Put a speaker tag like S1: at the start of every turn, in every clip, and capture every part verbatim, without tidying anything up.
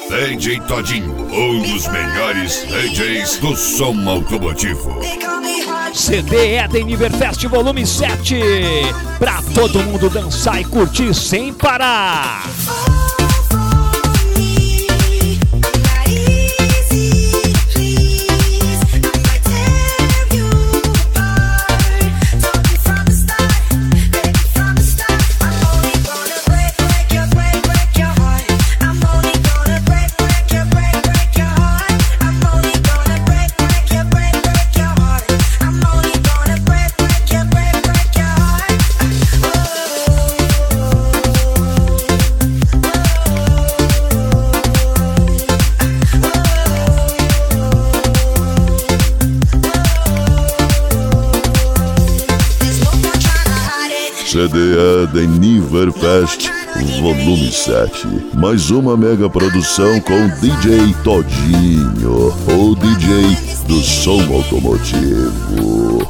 S1: D J Todinho, um dos melhores D Js do som automotivo.
S2: C D Eden Niverfest Volume sete, pra todo mundo dançar e curtir sem parar.
S3: C D Eden Niverfest Volume sete. Mais uma mega produção com D J Todinho, o D J do som automotivo.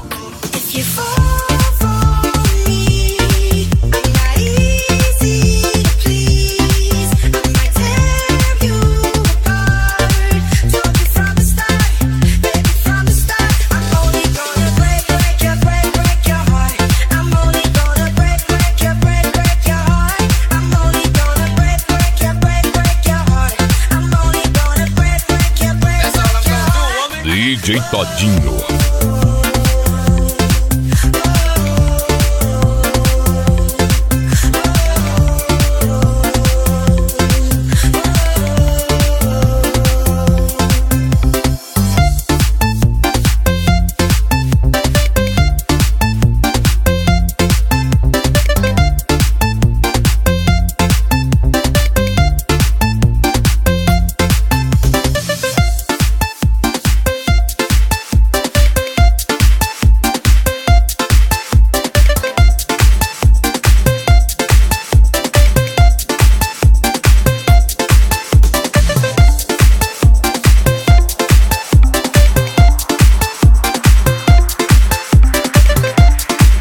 S1: D J Todinho.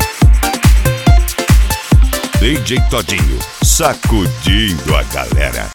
S1: D J Todinho, sacudindo a galera.